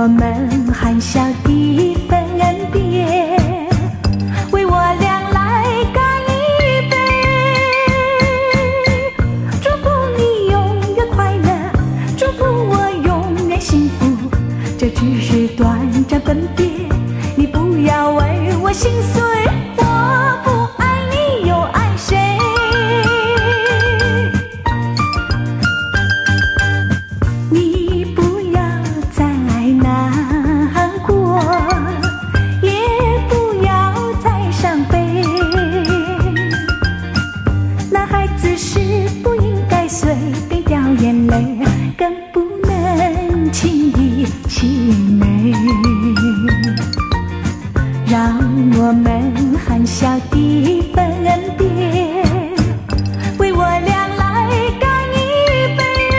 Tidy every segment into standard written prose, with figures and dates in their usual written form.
我们含笑地分别，为我俩来干一杯，祝福你永远快乐，祝福我永远幸福，这只是短暂分别，你不要为我心碎，我不爱你又爱谁？你不要再难过，也不要再伤悲，男孩子是不应该随便掉眼泪，更不能轻易气馁，让我们含笑地分别，为我俩来干一杯，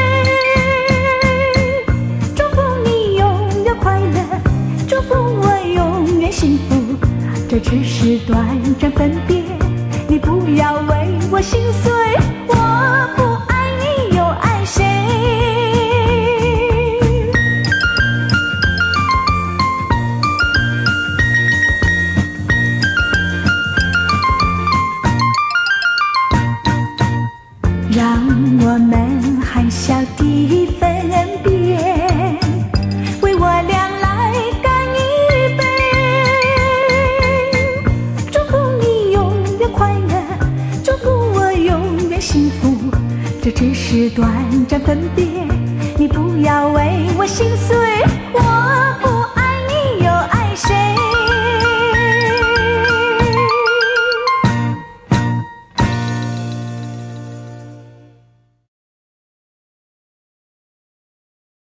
祝福你永远快乐，祝福我永远幸福，这只是短暂分别，你不要为我心碎，我不爱你又爱谁？让我们含笑地分别，为我俩来干一杯，祝福你永远快乐，祝福我永远幸福，这只是短暂分别，你不要为我心碎。